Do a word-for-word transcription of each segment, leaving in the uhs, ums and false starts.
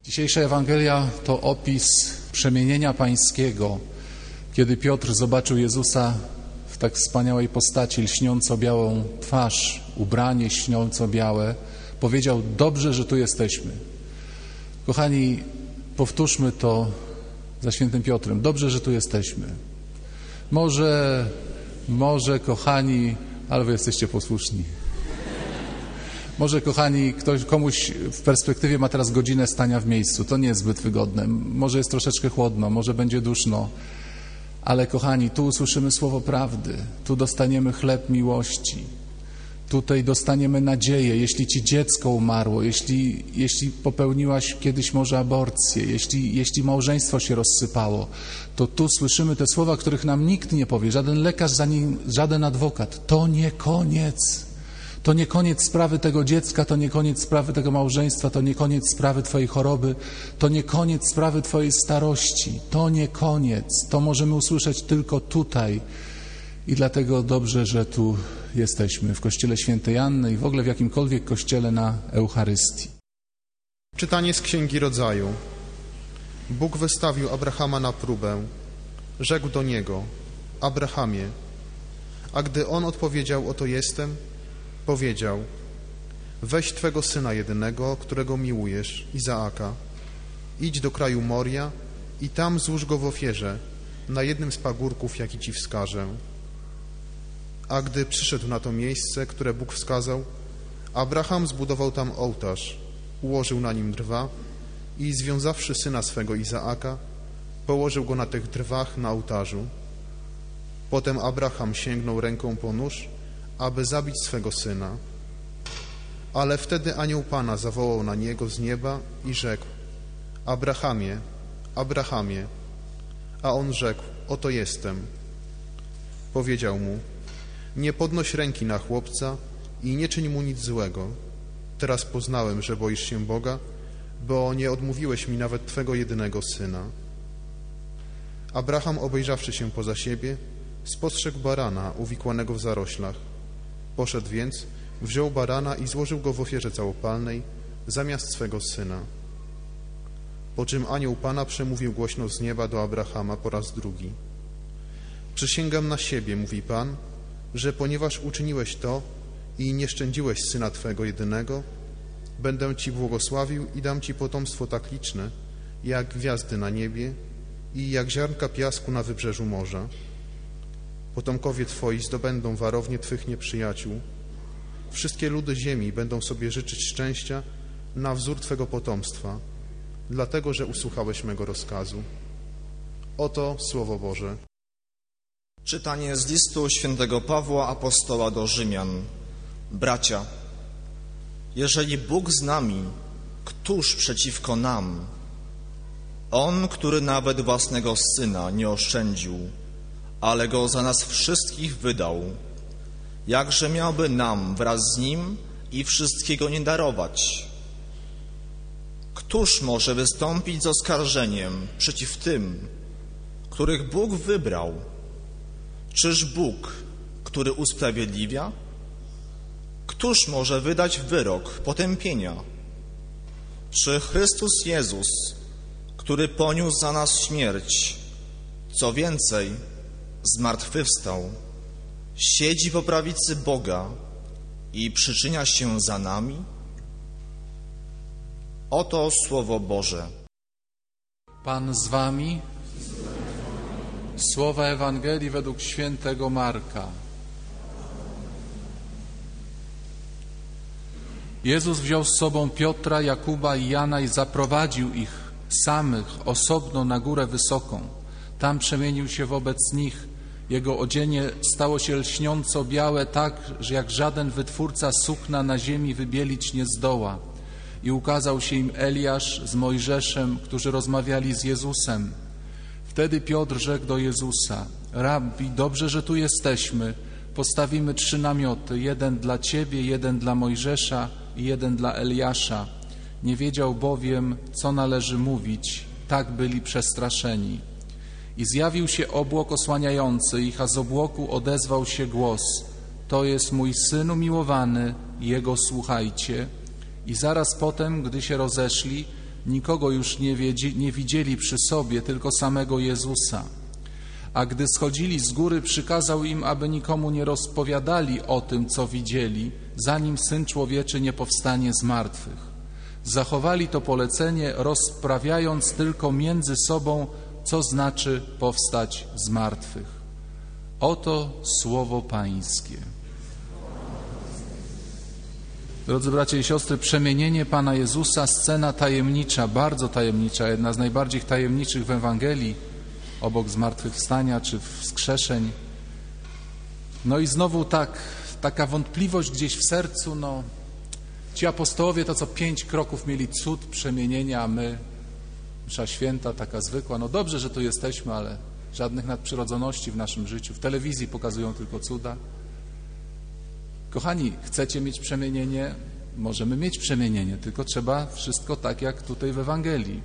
Dzisiejsza Ewangelia to opis przemienienia pańskiego, kiedy Piotr zobaczył Jezusa w tak wspaniałej postaci, lśniąco białą twarz, ubranie lśniąco białe, powiedział: dobrze, że tu jesteśmy. Kochani, powtórzmy to za świętym Piotrem. Dobrze, że tu jesteśmy. Może, może kochani, ale wy jesteście posłuszni. Może, kochani, ktoś, komuś w perspektywie ma teraz godzinę stania w miejscu. To nie jest zbyt wygodne. Może jest troszeczkę chłodno, może będzie duszno. Ale, kochani, tu usłyszymy słowo prawdy. Tu dostaniemy chleb miłości. Tutaj dostaniemy nadzieję. Jeśli ci dziecko umarło, jeśli, jeśli popełniłaś kiedyś może aborcję, jeśli, jeśli małżeństwo się rozsypało, to tu słyszymy te słowa, których nam nikt nie powie. Żaden lekarz, za nim, żaden adwokat. To nie koniec. To nie koniec sprawy tego dziecka, to nie koniec sprawy tego małżeństwa, to nie koniec sprawy twojej choroby, to nie koniec sprawy twojej starości, to nie koniec. To możemy usłyszeć tylko tutaj i dlatego dobrze, że tu jesteśmy w Kościele Świętej Anny i w ogóle w jakimkolwiek kościele na Eucharystii. Czytanie z Księgi Rodzaju. Bóg wystawił Abrahama na próbę. Rzekł do niego: Abrahamie. A gdy on odpowiedział: oto jestem, powiedział: weź twego syna jedynego, którego miłujesz, Izaaka, idź do kraju Moria i tam złóż go w ofierze na jednym z pagórków, jaki ci wskażę. A gdy przyszedł na to miejsce, które Bóg wskazał, Abraham zbudował tam ołtarz, ułożył na nim drwa i związawszy syna swego Izaaka, położył go na tych drwach na ołtarzu. Potem Abraham sięgnął ręką po nóż, aby zabić swego syna. Ale wtedy anioł Pana zawołał na niego z nieba i rzekł: Abrahamie, Abrahamie. A on rzekł: oto jestem. Powiedział mu: nie podnoś ręki na chłopca i nie czyń mu nic złego. Teraz poznałem, że boisz się Boga, bo nie odmówiłeś mi nawet twego jedynego syna. Abraham, obejrzawszy się poza siebie, spostrzegł barana uwikłanego w zaroślach. Poszedł więc, wziął barana i złożył go w ofierze całopalnej zamiast swego syna. Po czym anioł Pana przemówił głośno z nieba do Abrahama po raz drugi. Przysięgam na siebie, mówi Pan, że ponieważ uczyniłeś to i nie szczędziłeś syna twego jedynego, będę ci błogosławił i dam ci potomstwo tak liczne, jak gwiazdy na niebie i jak ziarnka piasku na wybrzeżu morza. Potomkowie twoi zdobędą warownię twych nieprzyjaciół. Wszystkie ludy ziemi będą sobie życzyć szczęścia na wzór twego potomstwa, dlatego że usłuchałeś mego rozkazu. Oto Słowo Boże. Czytanie z listu świętego Pawła apostoła do Rzymian. Bracia, jeżeli Bóg z nami, któż przeciwko nam? On, który nawet własnego Syna nie oszczędził, ale Go za nas wszystkich wydał, jakże miałby nam wraz z Nim i wszystkiego nie darować? Któż może wystąpić z oskarżeniem przeciw tym, których Bóg wybrał? Czyż Bóg, który usprawiedliwia? Któż może wydać wyrok potępienia? Czy Chrystus Jezus, który poniósł za nas śmierć, co więcej, zmartwychwstał, siedzi po prawicy Boga i przyczynia się za nami? Oto Słowo Boże. Pan z wami. Słowa Ewangelii według świętego Marka. Jezus wziął z sobą Piotra, Jakuba i Jana i zaprowadził ich samych osobno na górę wysoką. Tam przemienił się wobec nich. Jego odzienie stało się lśniąco białe, tak, że jak żaden wytwórca sukna na ziemi wybielić nie zdoła. I ukazał się im Eliasz z Mojżeszem, którzy rozmawiali z Jezusem. Wtedy Piotr rzekł do Jezusa: Rabbi, dobrze, że tu jesteśmy. Postawimy trzy namioty, jeden dla Ciebie, jeden dla Mojżesza i jeden dla Eliasza. Nie wiedział bowiem, co należy mówić. Tak byli przestraszeni. I zjawił się obłok osłaniający ich, a z obłoku odezwał się głos: to jest mój Syn umiłowany, Jego słuchajcie. I zaraz potem, gdy się rozeszli, Nikogo już nie, wiedzi, nie widzieli przy sobie, tylko samego Jezusa. A gdy schodzili z góry, przykazał im, aby nikomu nie rozpowiadali o tym, co widzieli, zanim Syn Człowieczy nie powstanie z martwych. Zachowali to polecenie, rozprawiając tylko między sobą, co znaczy powstać z martwych. Oto słowo Pańskie. Drodzy bracia i siostry, przemienienie Pana Jezusa, scena tajemnicza, bardzo tajemnicza, jedna z najbardziej tajemniczych w Ewangelii, obok zmartwychwstania czy wskrzeszeń. No i znowu tak, taka wątpliwość gdzieś w sercu, no ci apostołowie to co pięć kroków mieli cud przemienienia, a my, msza święta, taka zwykła, no dobrze, że tu jesteśmy, ale żadnych nadprzyrodzoności w naszym życiu. W telewizji pokazują tylko cuda. Kochani, chcecie mieć przemienienie? Możemy mieć przemienienie, tylko trzeba wszystko tak jak tutaj w Ewangelii.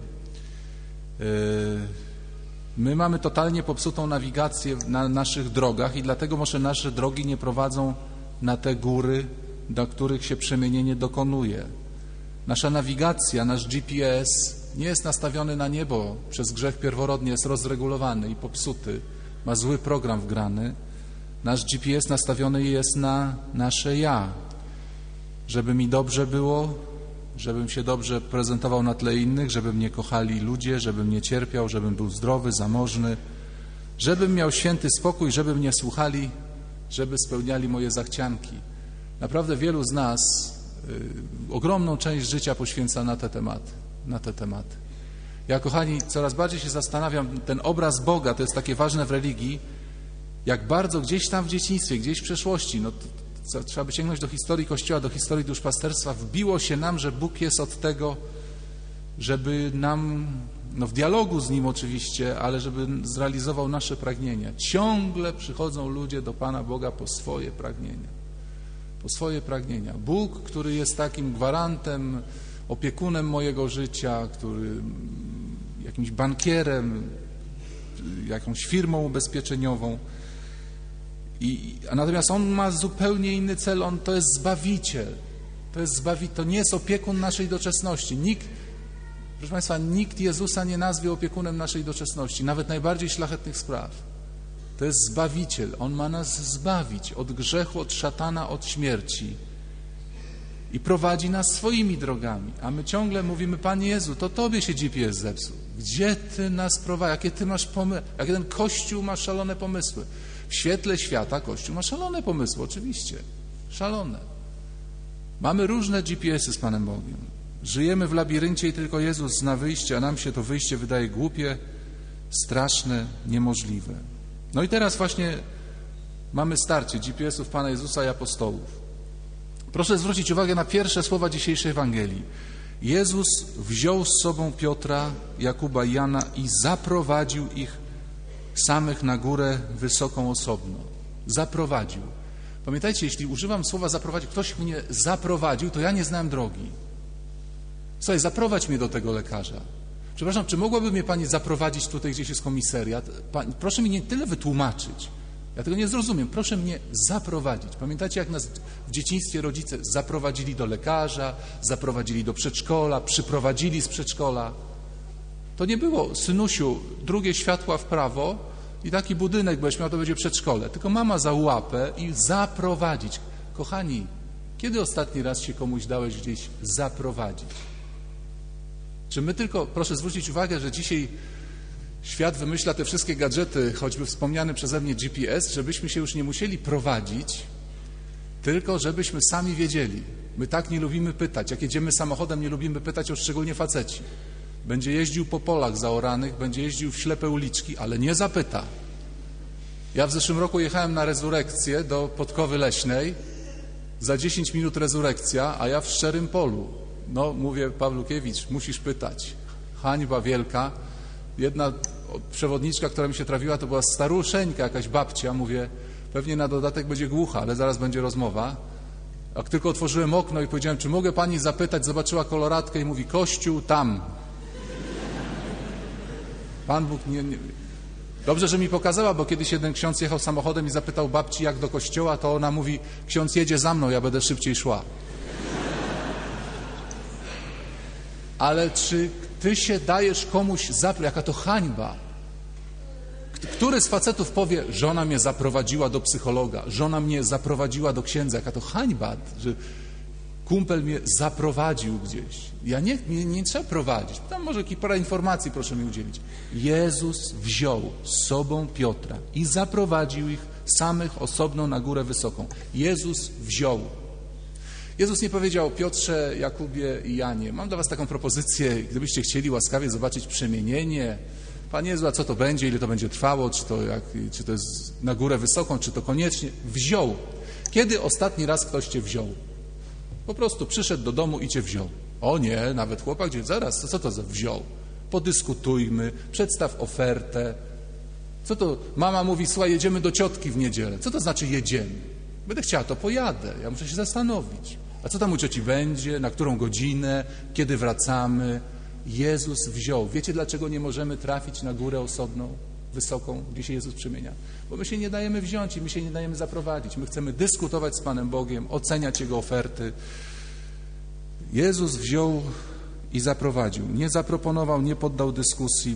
My mamy totalnie popsutą nawigację na naszych drogach i dlatego może nasze drogi nie prowadzą na te góry, do których się przemienienie dokonuje. Nasza nawigacja, nasz G P S nie jest nastawiony na niebo, przez grzech pierworodny jest rozregulowany i popsuty, ma zły program wgrany. Nasz G P S nastawiony jest na nasze ja, żeby mi dobrze było, żebym się dobrze prezentował na tle innych, żeby mnie kochali ludzie, żebym nie cierpiał, żebym był zdrowy, zamożny, żebym miał święty spokój, żeby mnie słuchali, żeby spełniali moje zachcianki. Naprawdę wielu z nas y, ogromną część życia poświęca na te tematy, na te tematy. Ja, kochani, coraz bardziej się zastanawiam, ten obraz Boga, to jest takie ważne w religii, jak bardzo gdzieś tam w dzieciństwie, gdzieś w przeszłości, no to, to, trzeba by sięgnąć do historii Kościoła, do historii duszpasterstwa, wbiło się nam, że Bóg jest od tego, żeby nam, no w dialogu z Nim oczywiście, ale żeby zrealizował nasze pragnienia. Ciągle przychodzą ludzie do Pana Boga po swoje pragnienia. Po swoje pragnienia. Bóg, który jest takim gwarantem, opiekunem mojego życia, który jakimś bankierem, jakąś firmą ubezpieczeniową. I, a natomiast On ma zupełnie inny cel, On to jest Zbawiciel. To jest Zbawiciel, to nie jest opiekun naszej doczesności. Nikt, proszę Państwa, nikt Jezusa nie nazwie opiekunem naszej doczesności, nawet najbardziej szlachetnych spraw. To jest Zbawiciel. On ma nas zbawić od grzechu, od szatana, od śmierci. I prowadzi nas swoimi drogami. A my ciągle mówimy, Panie Jezu, to Tobie się G P S zepsuł. Gdzie Ty nas prowadzisz? Jakie Ty masz pomysły? Jakie ten Kościół ma szalone pomysły? W świetle świata Kościół ma szalone pomysły, oczywiście. Szalone. Mamy różne G P S y z Panem Bogiem. Żyjemy w labiryncie i tylko Jezus zna wyjście, a nam się to wyjście wydaje głupie, straszne, niemożliwe. No i teraz właśnie mamy starcie G P S ów Pana Jezusa i apostołów. Proszę zwrócić uwagę na pierwsze słowa dzisiejszej Ewangelii. Jezus wziął z sobą Piotra, Jakuba i Jana i zaprowadził ich samych na górę wysoką osobno. Zaprowadził. Pamiętajcie, jeśli używam słowa zaprowadził, ktoś mnie zaprowadził, to ja nie znałem drogi. Słuchaj, zaprowadź mnie do tego lekarza. Przepraszam, czy mogłaby mnie Pani zaprowadzić tutaj, gdzieś jest komisariat? Pani, proszę mi nie tyle wytłumaczyć. Ja tego nie zrozumiem. Proszę mnie zaprowadzić. Pamiętacie, jak nas w dzieciństwie rodzice zaprowadzili do lekarza, zaprowadzili do przedszkola, przyprowadzili z przedszkola? To nie było, synusiu, drugie światła w prawo i taki budynek będziesz miał, to będzie przedszkole. Tylko mama za łapę i zaprowadzić. Kochani, kiedy ostatni raz się komuś dałeś gdzieś zaprowadzić? Czy my tylko, proszę zwrócić uwagę, że dzisiaj świat wymyśla te wszystkie gadżety, choćby wspomniany przeze mnie G P S, żebyśmy się już nie musieli prowadzić, tylko żebyśmy sami wiedzieli. My tak nie lubimy pytać. Jak jedziemy samochodem, nie lubimy pytać, o szczególnie faceci. Będzie jeździł po polach zaoranych, będzie jeździł w ślepe uliczki, ale nie zapyta. Ja w zeszłym roku jechałem na rezurekcję do Podkowy Leśnej. Za dziesięć minut rezurekcja, a ja w szczerym polu. No, mówię, Pawlukiewicz, musisz pytać. Hańba wielka. Jedna przewodniczka, która mi się trafiła, to była staruszeńka, jakaś babcia. Mówię, pewnie na dodatek będzie głucha, ale zaraz będzie rozmowa. Jak tylko otworzyłem okno i powiedziałem, czy mogę Pani zapytać, zobaczyła koloratkę i mówi, Kościół tam. Pan Bóg nie, nie... Dobrze, że mi pokazała, bo kiedyś jeden ksiądz jechał samochodem i zapytał babci, jak do kościoła, to ona mówi, ksiądz jedzie za mną, ja będę szybciej szła. Ale czy Ty się dajesz komuś zaprowadzić. Jaka to hańba. Który z facetów powie, żona mnie zaprowadziła do psychologa, żona mnie zaprowadziła do księdza. Jaka to hańba, że kumpel mnie zaprowadził gdzieś. Ja nie, nie, nie trzeba prowadzić. Tam może parę informacji proszę mi udzielić. Jezus wziął z sobą Piotra i zaprowadził ich samych osobno na górę wysoką. Jezus wziął. Jezus nie powiedział: Piotrze, Jakubie i Janie, mam dla was taką propozycję, gdybyście chcieli łaskawie zobaczyć przemienienie. Panie Jezu, a co to będzie, ile to będzie trwało, czy to, jak, czy to jest na górę wysoką, czy to koniecznie. Wziął. Kiedy ostatni raz ktoś cię wziął? Po prostu przyszedł do domu i cię wziął. O nie, nawet chłopak, gdzie zaraz, co to za wziął? Podyskutujmy, przedstaw ofertę. Co to, mama mówi, słuchaj, jedziemy do ciotki w niedzielę. Co to znaczy jedziemy? Będę chciała, to pojadę, ja muszę się zastanowić. A co tam u cioci będzie, na którą godzinę, kiedy wracamy? Jezus wziął. Wiecie, dlaczego nie możemy trafić na górę osobną, wysoką, gdzie się Jezus przemienia? Bo my się nie dajemy wziąć i my się nie dajemy zaprowadzić. My chcemy dyskutować z Panem Bogiem, oceniać Jego oferty. Jezus wziął i zaprowadził. Nie zaproponował, nie poddał dyskusji.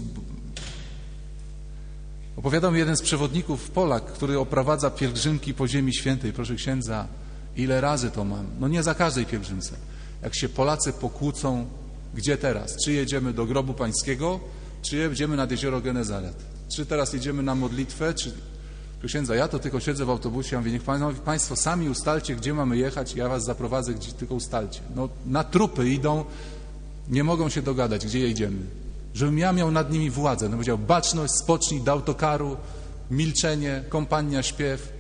Opowiadał mi jeden z przewodników, Polak, który oprowadza pielgrzymki po Ziemi Świętej. Proszę księdza, ile razy to mam? No nie za każdej pielgrzymce. Jak się Polacy pokłócą, gdzie teraz? Czy jedziemy do grobu pańskiego, czy jedziemy nad jezioro Genezaret? Czy teraz jedziemy na modlitwę, czy... Proszę księdza, ja to tylko siedzę w autobusie, ja mówię, niech państwo sami ustalcie, gdzie mamy jechać, ja was zaprowadzę, gdzie tylko ustalcie. No na trupy idą, nie mogą się dogadać, gdzie jedziemy. Żebym ja miał nad nimi władzę. No powiedział, baczność, spocznij, do autokaru, milczenie, kompania, śpiew.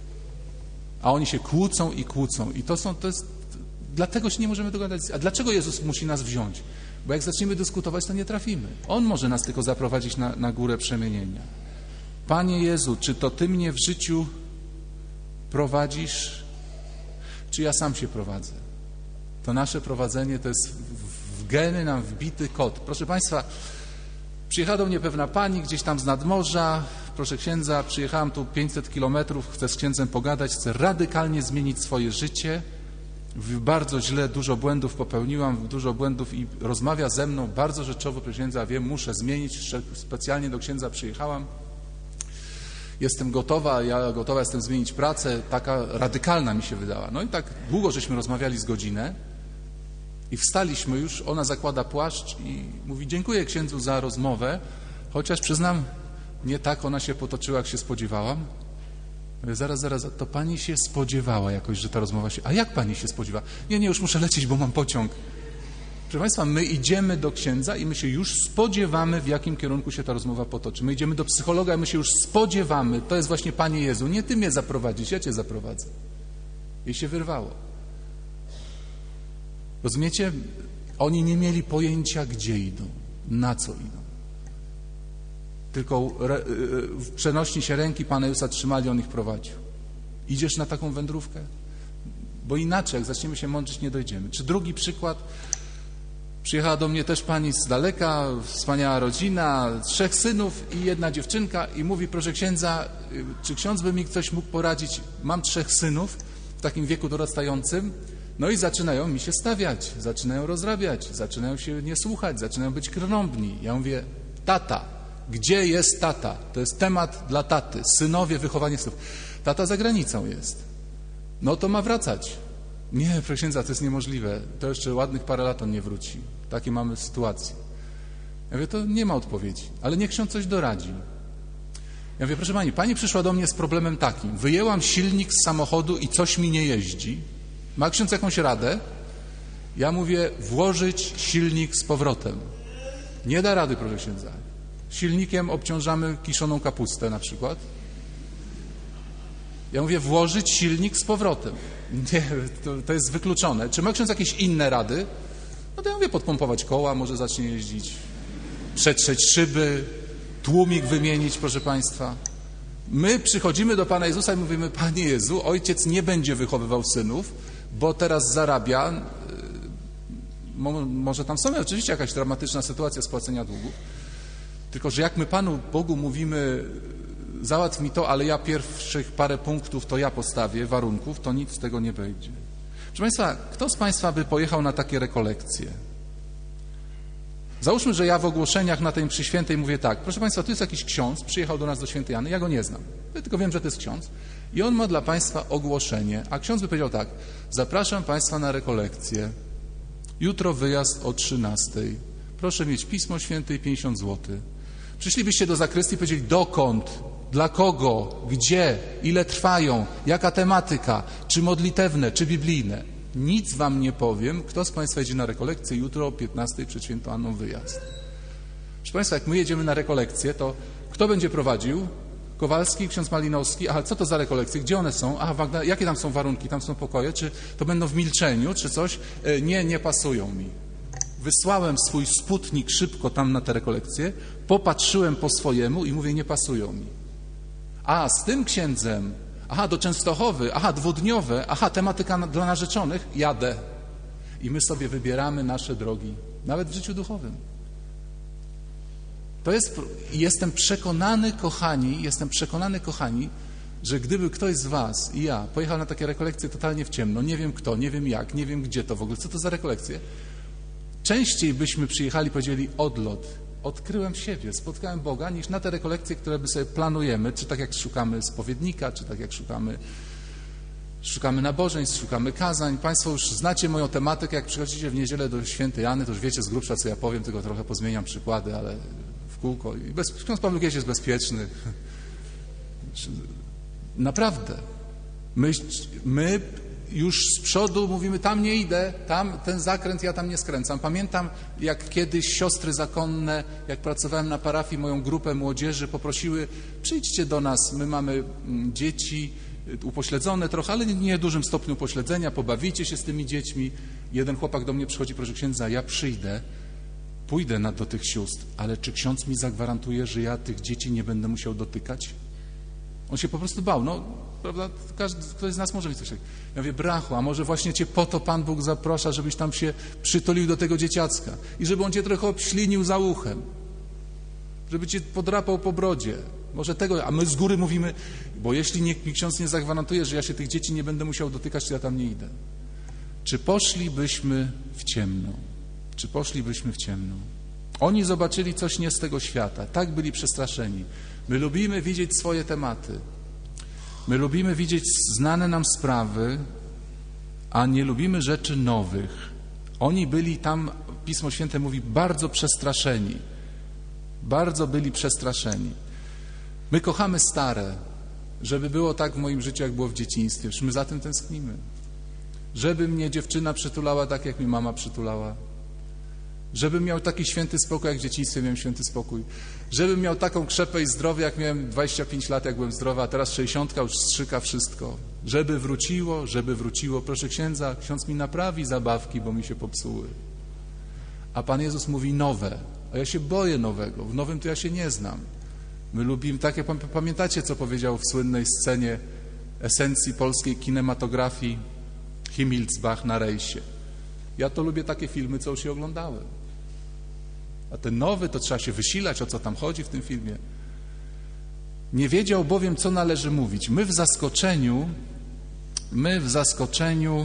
A oni się kłócą i kłócą. I to są, to jest, dlatego się nie możemy dogadać. A dlaczego Jezus musi nas wziąć? Bo jak zaczniemy dyskutować, to nie trafimy. On może nas tylko zaprowadzić na, na górę przemienienia. Panie Jezu, czy to Ty mnie w życiu prowadzisz, czy ja sam się prowadzę? To nasze prowadzenie to jest w geny nam wbity kod. Proszę Państwa, przyjechała do mnie pewna pani gdzieś tam z nadmorza. Proszę księdza, przyjechałam tu pięćset kilometrów, chcę z księdzem pogadać, chcę radykalnie zmienić swoje życie. Bardzo źle, dużo błędów popełniłam, dużo błędów i rozmawia ze mną bardzo rzeczowo. Proszę księdza, wiem, muszę zmienić, specjalnie do księdza przyjechałam. Jestem gotowa, ja gotowa jestem zmienić pracę, taka radykalna mi się wydała. No i tak długo żeśmy rozmawiali z godzinę i wstaliśmy już, ona zakłada płaszcz i mówi, dziękuję księdzu za rozmowę, chociaż przyznam, nie tak ona się potoczyła, jak się spodziewałam. Mówię, zaraz, zaraz, to pani się spodziewała jakoś, że ta rozmowa się... A jak pani się spodziewa? Nie, nie, już muszę lecieć, bo mam pociąg. Proszę Państwa, my idziemy do księdza i my się już spodziewamy, w jakim kierunku się ta rozmowa potoczy. My idziemy do psychologa i my się już spodziewamy. To jest właśnie Panie Jezu. Nie Ty mnie zaprowadzisz, ja Cię zaprowadzę. Jej się wyrwało. Rozumiecie? Oni nie mieli pojęcia, gdzie idą, na co idą. Tylko w przenośni się ręki Pana Jezusa trzymali, On ich prowadził. Idziesz na taką wędrówkę? Bo inaczej, jak zaczniemy się mądrzyć, nie dojdziemy. Czy drugi przykład? Przyjechała do mnie też pani z daleka, wspaniała rodzina, trzech synów i jedna dziewczynka i mówi, proszę księdza, czy ksiądz by mi coś mógł poradzić? Mam trzech synów w takim wieku dorastającym, no i zaczynają mi się stawiać, zaczynają rozrabiać, zaczynają się nie słuchać, zaczynają być krnąbni. Ja mówię, tata, gdzie jest tata? To jest temat dla taty, synowie, wychowanie synów. Tata za granicą jest. No to ma wracać. Nie, proszę księdza, to jest niemożliwe. To jeszcze ładnych parę lat on nie wróci. Takie mamy sytuacje. Ja mówię, to nie ma odpowiedzi, ale niech ksiądz coś doradzi. Ja mówię, proszę pani, pani przyszła do mnie z problemem takim. Wyjęłam silnik z samochodu i coś mi nie jeździ. Ma ksiądz jakąś radę? Ja mówię, włożyć silnik z powrotem. Nie da rady, proszę księdza. Silnikiem obciążamy kiszoną kapustę na przykład. Ja mówię, włożyć silnik z powrotem. Nie, to, to jest wykluczone. Czy ma ksiądz jakieś inne rady? No to ja mówię, podpompować koła, może zacznie jeździć, przetrzeć szyby, tłumik wymienić, proszę Państwa. My przychodzimy do Pana Jezusa i mówimy, Panie Jezu, ojciec nie będzie wychowywał synów, bo teraz zarabia, może tam są oczywiście jakaś dramatyczna sytuacja spłacenia długów, tylko że jak my Panu Bogu mówimy, załatw mi to, ale ja pierwszych parę punktów to ja postawię, warunków, to nic z tego nie będzie. Proszę Państwa, kto z Państwa by pojechał na takie rekolekcje? Załóżmy, że ja w ogłoszeniach na tej mszy świętej mówię tak, proszę Państwa, tu jest jakiś ksiądz, przyjechał do nas do Świętej Anny, ja go nie znam, ja tylko wiem, że to jest ksiądz i on ma dla Państwa ogłoszenie, a ksiądz by powiedział tak, zapraszam Państwa na rekolekcję, jutro wyjazd o trzynastej, proszę mieć Pismo Święte i pięćdziesiąt złotych. Przyszlibyście do zakrystii i powiedzieli, dokąd, dla kogo, gdzie, ile trwają, jaka tematyka, czy modlitewne, czy biblijne. Nic wam nie powiem, kto z Państwa jedzie na rekolekcję jutro o piętnastej przed Świętą Anną wyjazd. Proszę Państwa, jak my jedziemy na rekolekcję, to kto będzie prowadził? Kowalski, ksiądz Malinowski. Aha, co to za rekolekcje? Gdzie one są? Aha, Wagner, jakie tam są warunki? Tam są pokoje? Czy to będą w milczeniu, czy coś? E, nie, nie pasują mi. Wysłałem swój sputnik szybko tam na te rekolekcje, popatrzyłem po swojemu i mówię, nie pasują mi. A, z tym księdzem, aha, do Częstochowy, aha, dwudniowe, aha, tematyka na, dla narzeczonych, jadę. I my sobie wybieramy nasze drogi, nawet w życiu duchowym. To jest, jestem przekonany, kochani, jestem przekonany, kochani, że gdyby ktoś z was i ja pojechał na takie rekolekcje totalnie w ciemno, nie wiem kto, nie wiem jak, nie wiem gdzie to w ogóle, co to za rekolekcje, częściej byśmy przyjechali i powiedzieli odlot, odkryłem siebie, spotkałem Boga, niż na te rekolekcje, które by sobie planujemy, czy tak jak szukamy spowiednika, czy tak jak szukamy szukamy nabożeństw, szukamy kazań. Państwo już znacie moją tematykę, jak przychodzicie w niedzielę do Świętej Anny, to już wiecie z grubsza, co ja powiem, tylko trochę pozmieniam przykłady, ale w kółko. I bez, ksiądz Paweł Gies jest bezpieczny. Naprawdę. My, my już z przodu mówimy, tam nie idę, tam ten zakręt ja tam nie skręcam. Pamiętam, jak kiedyś siostry zakonne, jak pracowałem na parafii, moją grupę młodzieży poprosiły, przyjdźcie do nas, my mamy dzieci upośledzone trochę, ale nie w dużym stopniu upośledzenia, pobawicie się z tymi dziećmi. Jeden chłopak do mnie przychodzi, proszę księdza, ja przyjdę, pójdę na, do tych sióstr, ale czy ksiądz mi zagwarantuje, że ja tych dzieci nie będę musiał dotykać? On się po prostu bał, no, prawda, każdy, ktoś z nas może mieć coś takiego. Ja mówię, brachu, a może właśnie cię po to Pan Bóg zaprasza, żebyś tam się przytulił do tego dzieciacka i żeby on cię trochę obślinił za uchem, żeby cię podrapał po brodzie. Może tego, a my z góry mówimy, bo jeśli nie, mi ksiądz nie zagwarantuje, że ja się tych dzieci nie będę musiał dotykać, to ja tam nie idę. Czy poszlibyśmy w ciemno? Czy poszlibyśmy w ciemno? Oni zobaczyli coś nie z tego świata. Tak byli przestraszeni. My lubimy widzieć swoje tematy. My lubimy widzieć znane nam sprawy, a nie lubimy rzeczy nowych. Oni byli tam, Pismo Święte mówi, bardzo przestraszeni. Bardzo byli przestraszeni. My kochamy stare, żeby było tak w moim życiu, jak było w dzieciństwie. Już my za tym tęsknimy. Żeby mnie dziewczyna przytulała tak, jak mi mama przytulała. Żebym miał taki święty spokój, jak w dzieciństwie miałem święty spokój. Żebym miał taką krzepę i zdrowie, jak miałem dwadzieścia pięć lat, jak byłem zdrowy, a teraz sześćdziesiąt już strzyka wszystko. Żeby wróciło, żeby wróciło. Proszę księdza, ksiądz mi naprawi zabawki, bo mi się popsuły. A Pan Jezus mówi nowe, a ja się boję nowego. W nowym to ja się nie znam. My lubimy, tak jak pamiętacie, co powiedział w słynnej scenie esencji polskiej kinematografii Himmelsbach na rejsie. Ja to lubię takie filmy, co już je oglądałem. A ten nowy, to trzeba się wysilać, o co tam chodzi w tym filmie. Nie wiedział bowiem, co należy mówić. My w zaskoczeniu, my w zaskoczeniu,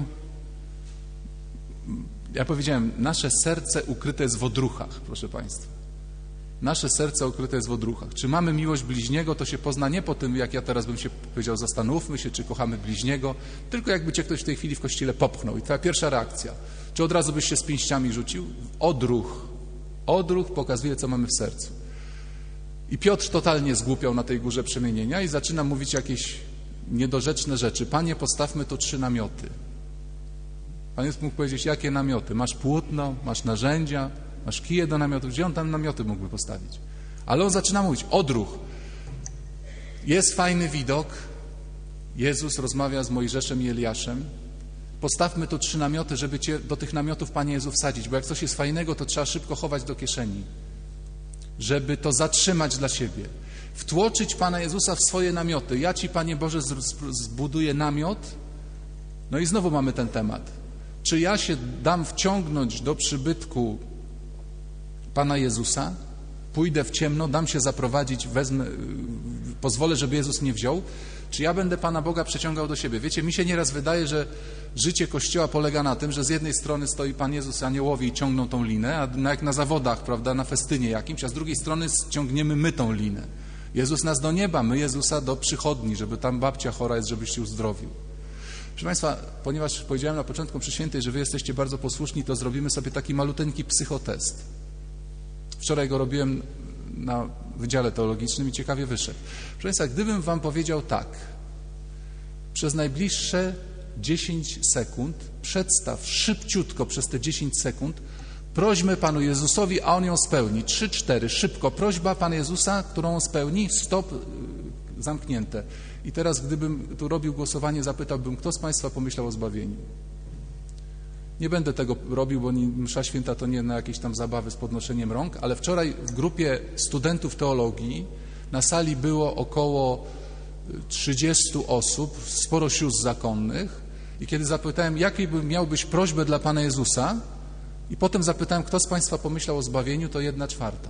ja powiedziałem, nasze serce ukryte jest w odruchach, proszę Państwa. Nasze serce ukryte jest w odruchach. Czy mamy miłość bliźniego, to się pozna nie po tym, jak ja teraz bym się powiedział, zastanówmy się, czy kochamy bliźniego, tylko jakby cię ktoś w tej chwili w kościele popchnął. I twoja pierwsza reakcja. Czy od razu byś się z pięściami rzucił? Odruch. Odruch pokazuje, co mamy w sercu. I Piotr totalnie zgłupiał na tej górze przemienienia i zaczyna mówić jakieś niedorzeczne rzeczy. Panie, postawmy tu trzy namioty. Pan Jezus mógł powiedzieć, jakie namioty? Masz płótno, masz narzędzia, masz kije do namiotów. Gdzie on tam namioty mógłby postawić? Ale on zaczyna mówić, odruch. Jest fajny widok. Jezus rozmawia z Mojżeszem i Eliaszem. Postawmy tu trzy namioty, żeby cię do tych namiotów, Panie Jezu, wsadzić. Bo jak coś jest fajnego, to trzeba szybko chować do kieszeni. Żeby to zatrzymać dla siebie. Wtłoczyć Pana Jezusa w swoje namioty. Ja Ci, Panie Boże, zbuduję namiot. No i znowu mamy ten temat. Czy ja się dam wciągnąć do przybytku Pana Jezusa? pójdę w ciemno, dam się zaprowadzić, wezmę, pozwolę, żeby Jezus mnie wziął, czy ja będę Pana Boga przeciągał do siebie? Wiecie, mi się nieraz wydaje, że życie Kościoła polega na tym, że z jednej strony stoi Pan Jezus, aniołowie i ciągną tą linę, a jak na zawodach, prawda, na festynie jakimś, a z drugiej strony ciągniemy my tą linę. Jezus nas do nieba, my Jezusa do przychodni, żeby tam babcia chora jest, żebyś się uzdrowił. Proszę Państwa, ponieważ powiedziałem na początku mszy świętej, że Wy jesteście bardzo posłuszni, to zrobimy sobie taki maluteńki psychotest. Wczoraj go robiłem na Wydziale Teologicznym i ciekawie wyszedł. Proszę Państwa, gdybym Wam powiedział tak, przez najbliższe dziesięć sekund przedstaw szybciutko przez te dziesięć sekund prośmy Panu Jezusowi, a On ją spełni. Trzy, cztery, szybko. Prośba Pana Jezusa, którą On spełni, stop, zamknięte. I teraz, gdybym tu robił głosowanie, zapytałbym, kto z Państwa pomyślał o zbawieniu? Nie będę tego robił, bo msza święta to nie na jakieś tam zabawy z podnoszeniem rąk, ale wczoraj w grupie studentów teologii na sali było około trzydziestu osób, sporo sióstr zakonnych i kiedy zapytałem, jakiej miałbyś prośbę dla Pana Jezusa i potem zapytałem, kto z Państwa pomyślał o zbawieniu, to jedna czwarta.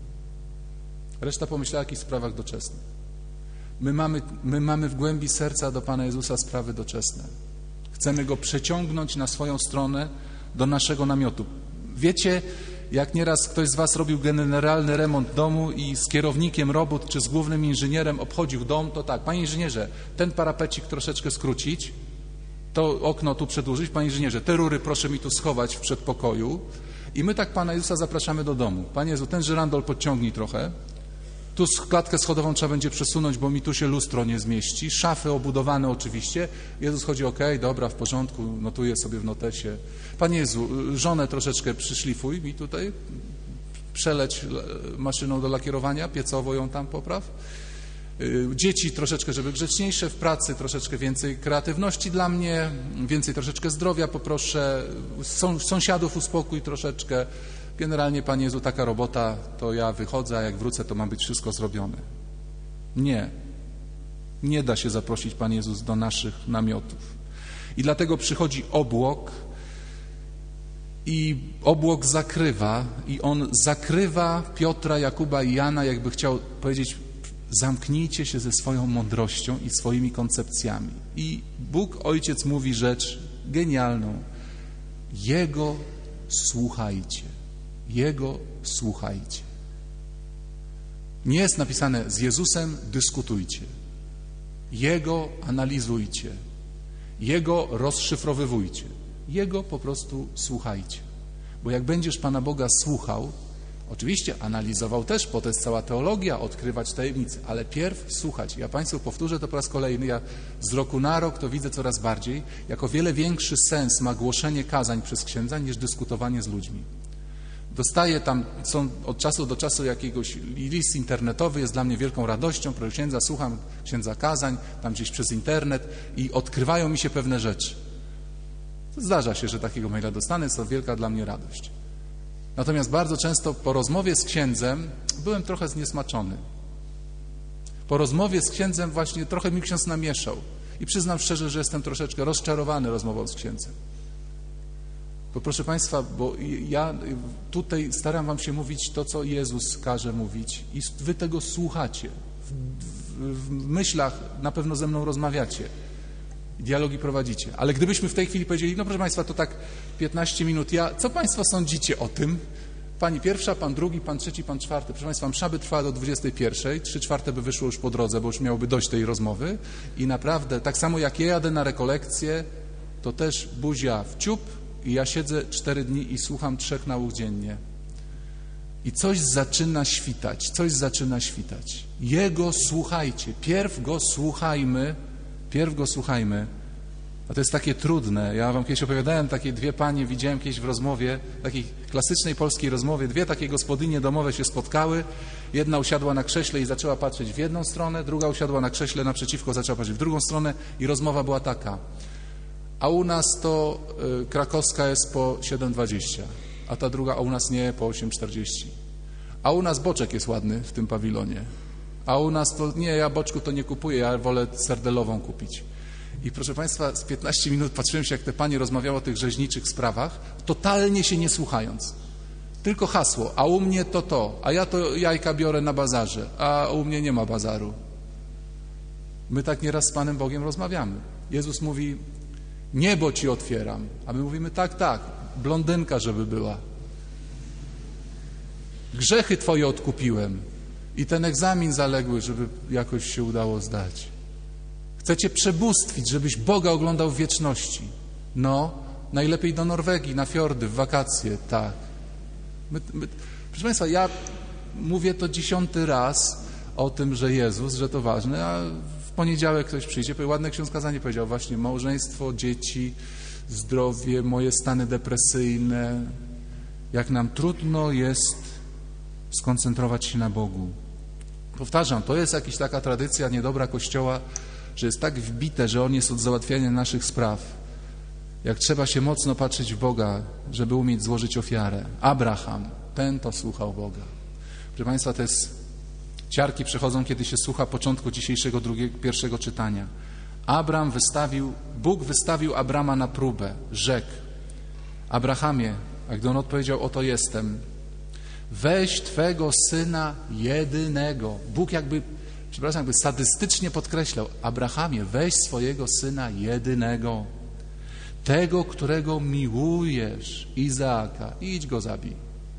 Reszta pomyślała o jakichś sprawach doczesnych. My mamy, my mamy w głębi serca do Pana Jezusa sprawy doczesne. Chcemy Go przeciągnąć na swoją stronę do naszego namiotu. Wiecie, jak nieraz ktoś z Was robił generalny remont domu i z kierownikiem robót czy z głównym inżynierem obchodził dom, to tak, Panie inżynierze, ten parapecik troszeczkę skrócić, to okno tu przedłużyć, Panie inżynierze, te rury proszę mi tu schować w przedpokoju i my tak Pana Jezusa zapraszamy do domu. Panie Jezu, ten żyrandol podciągnij trochę, tu klatkę schodową trzeba będzie przesunąć, bo mi tu się lustro nie zmieści. Szafy obudowane oczywiście. Jezus chodzi, okej, okay, dobra, w porządku, notuję sobie w notesie. Panie Jezu, żonę troszeczkę przyszlifuj mi tutaj, przeleć maszyną do lakierowania, piecowo ją tam popraw. Dzieci troszeczkę, żeby grzeczniejsze w pracy, troszeczkę więcej kreatywności dla mnie, więcej troszeczkę zdrowia poproszę, sąsiadów uspokój troszeczkę. Generalnie, Panie Jezu, taka robota, to ja wychodzę, a jak wrócę, to ma być wszystko zrobione. Nie. Nie da się zaprosić, Pan Jezus, do naszych namiotów. I dlatego przychodzi obłok i obłok zakrywa i on zakrywa Piotra, Jakuba i Jana, jakby chciał powiedzieć, zamknijcie się ze swoją mądrością i swoimi koncepcjami. I Bóg, Ojciec mówi rzecz genialną. Jego słuchajcie. Jego słuchajcie. Nie jest napisane z Jezusem dyskutujcie. Jego analizujcie. Jego rozszyfrowywujcie. Jego po prostu słuchajcie. Bo jak będziesz Pana Boga słuchał, oczywiście analizował też, bo to jest cała teologia, odkrywać tajemnice, ale pierw słuchać. Ja Państwu powtórzę to po raz kolejny, ja z roku na rok to widzę coraz bardziej, jako wiele większy sens ma głoszenie kazań przez księdza niż dyskutowanie z ludźmi. Dostaję tam, są od czasu do czasu jakiegoś list internetowy, jest dla mnie wielką radością, proszę księdza, słucham księdza kazań, tam gdzieś przez internet i odkrywają mi się pewne rzeczy. Zdarza się, że takiego maila dostanę, jest to wielka dla mnie radość. Natomiast bardzo często po rozmowie z księdzem byłem trochę zniesmaczony. Po rozmowie z księdzem właśnie trochę mi ksiądz namieszał i przyznam szczerze, że jestem troszeczkę rozczarowany rozmową z księdzem. Bo proszę Państwa, bo ja tutaj staram Wam się mówić to, co Jezus każe mówić i Wy tego słuchacie. W, w, w myślach na pewno ze mną rozmawiacie. Dialogi prowadzicie. Ale gdybyśmy w tej chwili powiedzieli, no proszę Państwa, to tak piętnaście minut, ja, co Państwo sądzicie o tym? Pani pierwsza, Pan drugi, Pan trzeci, Pan czwarty. Proszę Państwa, msza by trwała do dwudziestej pierwszej, trzy czwarte by wyszło już po drodze, bo już miałoby dość tej rozmowy i naprawdę, tak samo jak ja jadę na rekolekcję, to też buzia w ciup i ja siedzę cztery dni i słucham trzech nauk dziennie. I coś zaczyna świtać, coś zaczyna świtać. Jego słuchajcie, pierw Go słuchajmy, pierw Go słuchajmy. A to jest takie trudne. Ja Wam kiedyś opowiadałem, takie dwie panie widziałem kiedyś w rozmowie, takiej klasycznej polskiej rozmowie, dwie takie gospodynie domowe się spotkały. Jedna usiadła na krześle i zaczęła patrzeć w jedną stronę, druga usiadła na krześle naprzeciwko, zaczęła patrzeć w drugą stronę i rozmowa była taka. A u nas to y, krakowska jest po siedem dwadzieścia, a ta druga, a u nas nie, po osiem czterdzieści. A u nas boczek jest ładny w tym pawilonie. A u nas to, nie, ja boczku to nie kupuję, ja wolę serdelową kupić. I proszę Państwa, z piętnaście minut patrzyłem się, jak te panie rozmawiały o tych rzeźniczych sprawach, totalnie się nie słuchając. Tylko hasło, a u mnie to to, a ja to jajka biorę na bazarze, a u mnie nie ma bazaru. My tak nieraz z Panem Bogiem rozmawiamy. Jezus mówi, niebo Ci otwieram, a my mówimy, tak, tak, blondynka, żeby była. Grzechy Twoje odkupiłem i ten egzamin zaległy, żeby jakoś się udało zdać. Chcę Cię przebóstwić, żebyś Boga oglądał w wieczności. No, najlepiej do Norwegii, na fiordy, w wakacje, tak. My, my, proszę Państwa, ja mówię to dziesiąty raz o tym, że Jezus, że to ważne, a w poniedziałek ktoś przyjdzie, powie, ładne ksiądz kazanie powiedział, właśnie małżeństwo, dzieci, zdrowie, moje stany depresyjne, jak nam trudno jest skoncentrować się na Bogu. Powtarzam, to jest jakaś taka tradycja niedobra Kościoła, że jest tak wbite, że On jest od załatwiania naszych spraw. Jak trzeba się mocno patrzeć w Boga, żeby umieć złożyć ofiarę. Abraham, ten to słuchał Boga. Proszę Państwa, to jest... Ciarki przechodzą, kiedy się słucha początku dzisiejszego drugiego, pierwszego czytania. Abram wystawił, Bóg wystawił Abrama na próbę. Rzekł, Abrahamie, a gdy on odpowiedział, oto jestem, weź Twego Syna jedynego. Bóg jakby, przepraszam, jakby sadystycznie podkreślał, Abrahamie, weź swojego Syna jedynego, tego, którego miłujesz, Izaaka, i idź go zabij.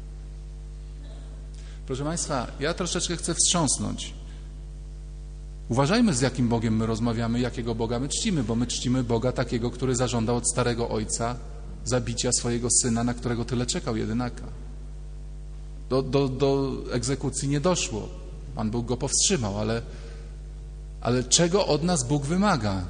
Proszę Państwa, ja troszeczkę chcę wstrząsnąć. Uważajmy, z jakim Bogiem my rozmawiamy, jakiego Boga my czcimy, bo my czcimy Boga takiego, który zażądał od starego ojca zabicia swojego Syna, na którego tyle czekał, jedynaka. Do, do, do egzekucji nie doszło. Pan Bóg go powstrzymał, ale, ale czego od nas Bóg wymaga?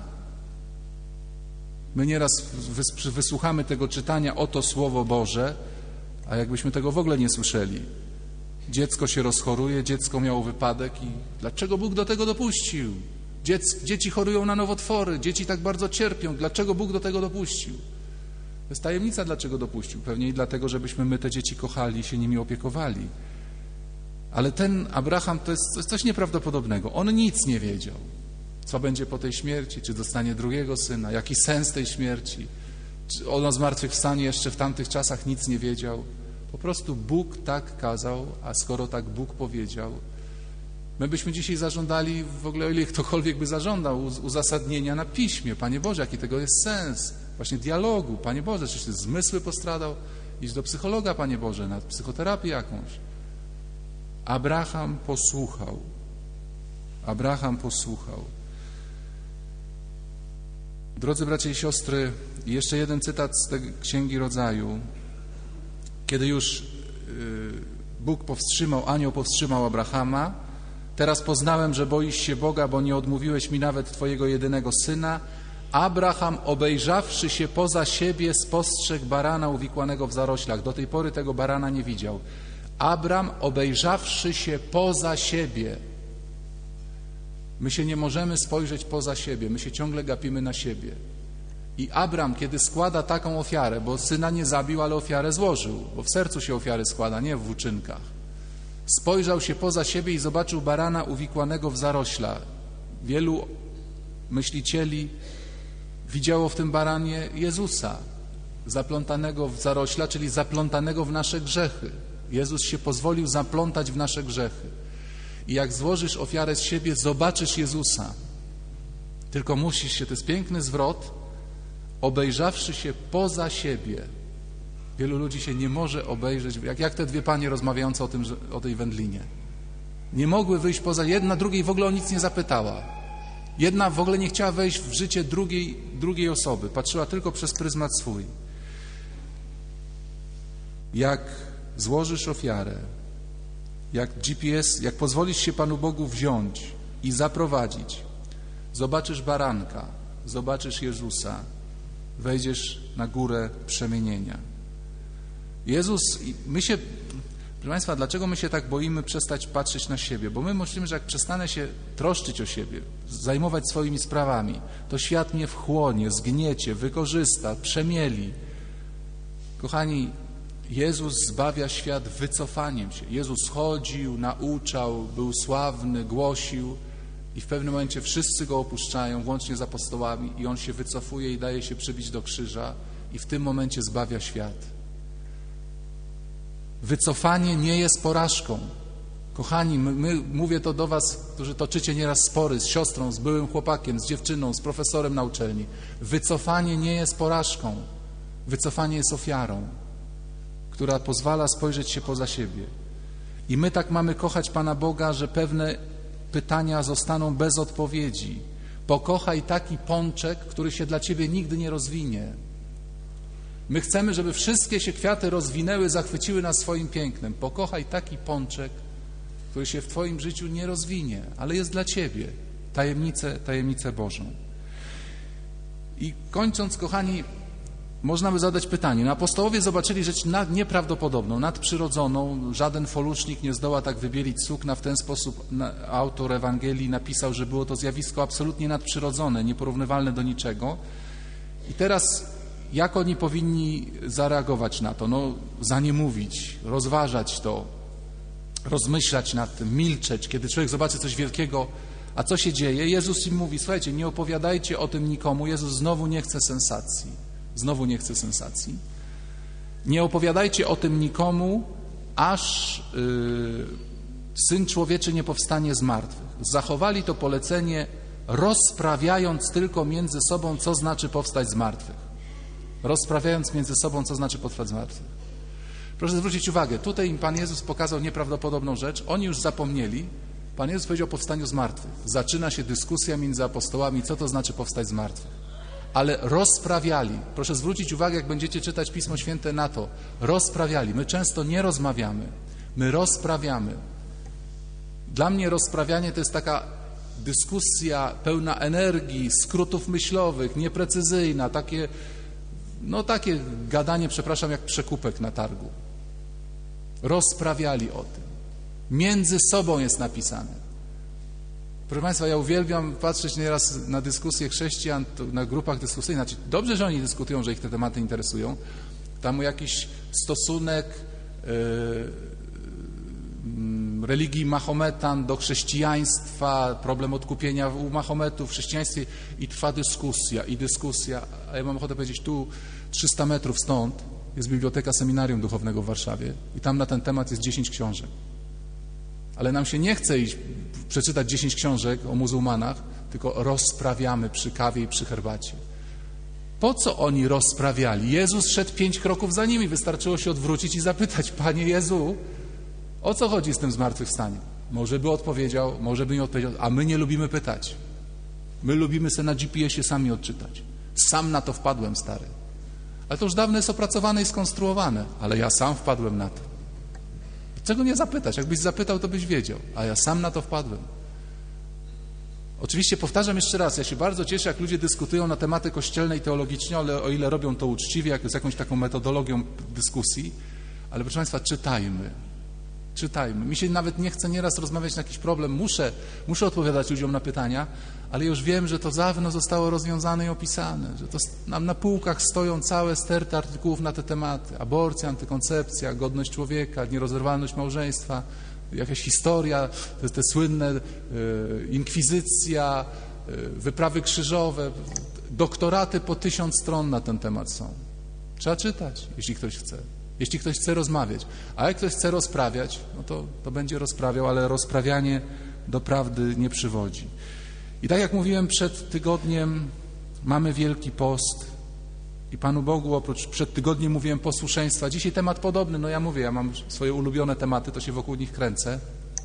My nieraz wysłuchamy tego czytania, oto Słowo Boże, a jakbyśmy tego w ogóle nie słyszeli. Dziecko się rozchoruje, dziecko miało wypadek i dlaczego Bóg do tego dopuścił? Dziec, dzieci chorują na nowotwory, dzieci tak bardzo cierpią. Dlaczego Bóg do tego dopuścił? To jest tajemnica, dlaczego dopuścił. Pewnie i dlatego, żebyśmy my te dzieci kochali i się nimi opiekowali. Ale ten Abraham to jest, to jest coś nieprawdopodobnego. On nic nie wiedział. Co będzie po tej śmierci? Czy dostanie drugiego syna? Jaki sens tej śmierci? Czy on o zmartwychwstaniu jeszcze w tamtych czasach nic nie wiedział? Po prostu Bóg tak kazał, a skoro tak Bóg powiedział, my byśmy dzisiaj zażądali, w ogóle o ile ktokolwiek by zażądał, uzasadnienia na piśmie. Panie Boże, jaki tego jest sens? Właśnie dialogu. Panie Boże, czy się zmysły postradał? Idź do psychologa, Panie Boże, na psychoterapię jakąś. Abraham posłuchał. Abraham posłuchał. Drodzy bracia i siostry, jeszcze jeden cytat z tej Księgi Rodzaju. Kiedy już Bóg powstrzymał, anioł powstrzymał Abrahama, teraz poznałem, że boisz się Boga, bo nie odmówiłeś mi nawet Twojego jedynego syna. Abraham, obejrzawszy się poza siebie, spostrzegł barana uwikłanego w zaroślach. Do tej pory tego barana nie widział. Abram, obejrzawszy się poza siebie. My się nie możemy spojrzeć poza siebie, my się ciągle gapimy na siebie. I Abram, kiedy składa taką ofiarę, bo syna nie zabił, ale ofiarę złożył, bo w sercu się ofiary składa, nie w uczynkach. Spojrzał się poza siebie i zobaczył barana uwikłanego w zarośla. Wielu myślicieli widziało w tym baranie Jezusa, zaplątanego w zarośla, czyli zaplątanego w nasze grzechy. Jezus się pozwolił zaplątać w nasze grzechy. I jak złożysz ofiarę z siebie, zobaczysz Jezusa. Tylko musisz się, to jest piękny zwrot, obejrzawszy się poza siebie. Wielu ludzi się nie może obejrzeć, jak, jak te dwie panie rozmawiające o, tym, o tej wędlinie. Nie mogły wyjść poza, jedna drugiej w ogóle o nic nie zapytała. Jedna w ogóle nie chciała wejść w życie drugiej, drugiej osoby. Patrzyła tylko przez pryzmat swój. Jak złożysz ofiarę, jak G P S, jak pozwolisz się Panu Bogu wziąć i zaprowadzić, zobaczysz baranka, zobaczysz Jezusa, wejdziesz na górę przemienienia. Jezus, my się, proszę Państwa, dlaczego my się tak boimy przestać patrzeć na siebie? Bo my myślimy, że jak przestanę się troszczyć o siebie, zajmować swoimi sprawami, to świat mnie wchłonie, zgniecie, wykorzysta, przemieli. Kochani, Jezus zbawia świat wycofaniem się. Jezus chodził, nauczał, był sławny, głosił i w pewnym momencie wszyscy Go opuszczają, włącznie z apostołami, i On się wycofuje i daje się przybić do krzyża i w tym momencie zbawia świat. Wycofanie nie jest porażką. Kochani, my, my, mówię to do was, którzy toczycie nieraz spory z siostrą, z byłym chłopakiem, z dziewczyną, z profesorem na uczelni. Wycofanie nie jest porażką. Wycofanie jest ofiarą, która pozwala spojrzeć się poza siebie. I my tak mamy kochać Pana Boga, że pewne pytania zostaną bez odpowiedzi. Pokochaj taki pączek, który się dla ciebie nigdy nie rozwinie. My chcemy, żeby wszystkie się kwiaty rozwinęły, zachwyciły nas swoim pięknem. Pokochaj taki pączek, który się w twoim życiu nie rozwinie, ale jest dla ciebie. Tajemnicę, tajemnicę Bożą. I kończąc, kochani, można by zadać pytanie. No, apostołowie zobaczyli rzecz nad, nieprawdopodobną, nadprzyrodzoną. Żaden folusznik nie zdoła tak wybielić sukna. W ten sposób na, autor Ewangelii napisał, że było to zjawisko absolutnie nadprzyrodzone, nieporównywalne do niczego. I teraz jak oni powinni zareagować na to? No, zaniemówić, rozważać to, rozmyślać nad tym, milczeć. Kiedy człowiek zobaczy coś wielkiego, a co się dzieje? Jezus im mówi, słuchajcie, nie opowiadajcie o tym nikomu. Jezus znowu nie chce sensacji. Znowu nie chce sensacji. Nie opowiadajcie o tym nikomu, aż yy, Syn Człowieczy nie powstanie z martwych. Zachowali to polecenie, rozprawiając tylko między sobą, co znaczy powstać z martwych. Rozprawiając między sobą, co znaczy powstać z martwych. Proszę zwrócić uwagę, tutaj im Pan Jezus pokazał nieprawdopodobną rzecz. Oni już zapomnieli. Pan Jezus powiedział o powstaniu z martwych. Zaczyna się dyskusja między apostołami, co to znaczy powstać z martwych. Ale rozprawiali. Proszę zwrócić uwagę, jak będziecie czytać Pismo Święte, na to. Rozprawiali. My często nie rozmawiamy. My rozprawiamy. Dla mnie rozprawianie to jest taka dyskusja pełna energii, skrótów myślowych, nieprecyzyjna, takie, no takie gadanie, przepraszam, jak przekupek na targu. Rozprawiali o tym. Między sobą jest napisane. Proszę Państwa, ja uwielbiam patrzeć nieraz na dyskusje chrześcijan, na grupach dyskusyjnych. Znaczy, dobrze, że oni dyskutują, że ich te tematy interesują. Tam o jakiś stosunek yy, yy, religii Mahometan do chrześcijaństwa, problem odkupienia u Mahometu w chrześcijaństwie i trwa dyskusja i dyskusja. A ja mam ochotę powiedzieć, tu trzysta metrów stąd jest Biblioteka Seminarium Duchownego w Warszawie i tam na ten temat jest dziesięć książek. Ale nam się nie chce iść przeczytać dziesięć książek o muzułmanach, tylko rozprawiamy przy kawie i przy herbacie. Po co oni rozprawiali? Jezus szedł pięć kroków za nimi. Wystarczyło się odwrócić i zapytać, Panie Jezu, o co chodzi z tym zmartwychwstaniem? Może by odpowiedział, może by nie odpowiedział, a my nie lubimy pytać. My lubimy sobie na G P S-ie sami odczytać. Sam na to wpadłem, stary. Ale to już dawno jest opracowane i skonstruowane, ale ja sam wpadłem na to. Czego nie zapytać? Jakbyś zapytał, to byś wiedział. A ja sam na to wpadłem. Oczywiście powtarzam jeszcze raz, ja się bardzo cieszę, jak ludzie dyskutują na tematy kościelne i teologiczne, ale o ile robią to uczciwie, jak z jakąś taką metodologią dyskusji, ale proszę Państwa, czytajmy. Czytajmy. Mi się nawet nie chce nieraz rozmawiać na jakiś problem. Muszę, muszę odpowiadać ludziom na pytania, ale już wiem, że to dawno zostało rozwiązane i opisane, że to nam na półkach stoją całe sterty artykułów na te tematy. Aborcja, antykoncepcja, godność człowieka, nierozerwalność małżeństwa, jakaś historia, te, te słynne y, inkwizycja, y, wyprawy krzyżowe, doktoraty po tysiąc stron na ten temat są. Trzeba czytać, jeśli ktoś chce. Jeśli ktoś chce rozmawiać. A jak ktoś chce rozprawiać, no to, to będzie rozprawiał, ale rozprawianie do prawdy nie przywodzi. I tak jak mówiłem przed tygodniem, mamy Wielki Post i Panu Bogu oprócz przed tygodniem mówiłem posłuszeństwa. Dzisiaj temat podobny, no ja mówię, ja mam swoje ulubione tematy, to się wokół nich kręcę.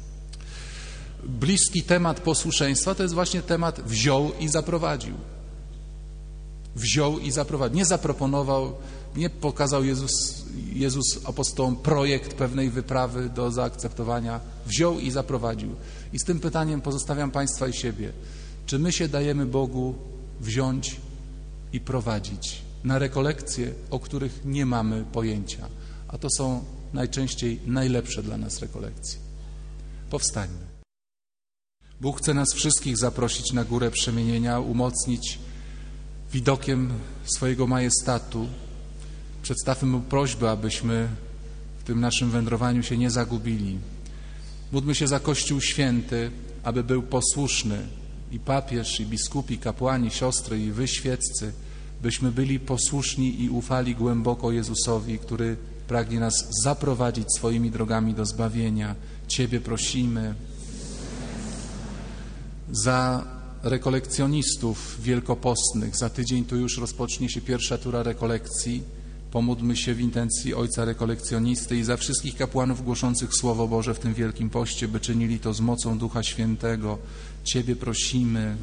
Bliski temat posłuszeństwa to jest właśnie temat wziął i zaprowadził. Wziął i zaprowadził. Nie zaproponował, nie pokazał Jezus, Jezus apostołom projekt pewnej wyprawy do zaakceptowania. Wziął i zaprowadził. I z tym pytaniem pozostawiam Państwa i siebie. Czy my się dajemy Bogu wziąć i prowadzić na rekolekcje, o których nie mamy pojęcia? A to są najczęściej najlepsze dla nas rekolekcje. Powstańmy. Bóg chce nas wszystkich zaprosić na górę przemienienia, umocnić widokiem swojego majestatu. Przedstawmy Mu prośbę, abyśmy w tym naszym wędrowaniu się nie zagubili. Módlmy się za Kościół Święty, aby był posłuszny i papież, i biskupi, kapłani, siostry, i wy świeccy, byśmy byli posłuszni i ufali głęboko Jezusowi, który pragnie nas zaprowadzić swoimi drogami do zbawienia. Ciebie prosimy. Za rekolekcjonistów wielkopostnych, za tydzień tu już rozpocznie się pierwsza tura rekolekcji. Pomódlmy się w intencji Ojca Rekolekcjonisty i za wszystkich kapłanów głoszących Słowo Boże w tym Wielkim Poście, by czynili to z mocą Ducha Świętego. Ciebie prosimy.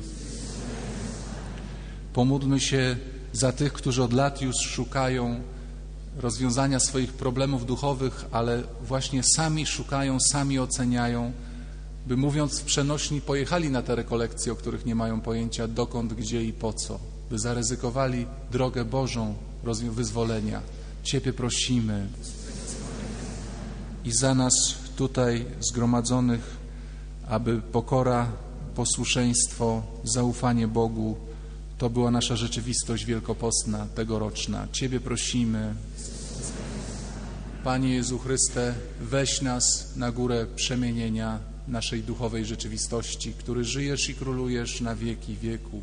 Pomódlmy się za tych, którzy od lat już szukają rozwiązania swoich problemów duchowych, ale właśnie sami szukają, sami oceniają, by mówiąc w przenośni pojechali na te rekolekcje, o których nie mają pojęcia dokąd, gdzie i po co, by zaryzykowali drogę Bożą wyzwolenia. Ciebie prosimy. I za nas tutaj zgromadzonych, aby pokora, posłuszeństwo, zaufanie Bogu to była nasza rzeczywistość wielkopostna, tegoroczna. Ciebie prosimy. Panie Jezu Chryste, weź nas na górę przemienienia naszej duchowej rzeczywistości, który żyjesz i królujesz na wieki wieków.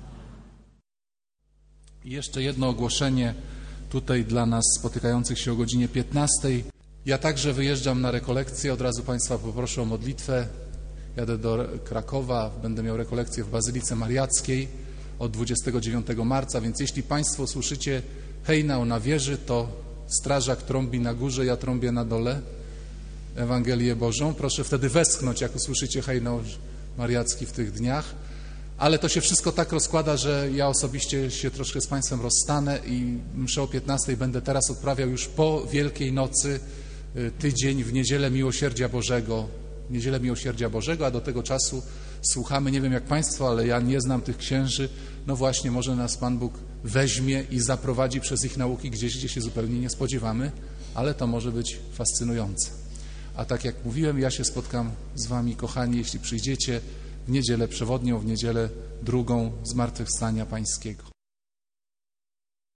I jeszcze jedno ogłoszenie tutaj dla nas spotykających się o godzinie piętnastej. Ja także wyjeżdżam na rekolekcję, od razu Państwa poproszę o modlitwę. Jadę do Krakowa, będę miał rekolekcję w Bazylice Mariackiej od dwudziestego dziewiątego marca, więc jeśli Państwo słyszycie hejnał na wieży, to strażak trąbi na górze, ja trąbię na dole Ewangelię Bożą. Proszę wtedy westchnąć, jak usłyszycie hejnał mariacki w tych dniach. Ale to się wszystko tak rozkłada, że ja osobiście się troszkę z Państwem rozstanę i mszę o piętnastej będę teraz odprawiał już po Wielkiej Nocy, tydzień w Niedzielę Miłosierdzia Bożego. Niedzielę Miłosierdzia Bożego, a do tego czasu słuchamy, nie wiem jak Państwo, ale ja nie znam tych księży. No właśnie, może nas Pan Bóg weźmie i zaprowadzi przez ich nauki gdzieś, gdzie się zupełnie nie spodziewamy, ale to może być fascynujące. A tak jak mówiłem, ja się spotkam z Wami, kochani, jeśli przyjdziecie w niedzielę przewodnią, w niedzielę drugą Zmartwychwstania Pańskiego.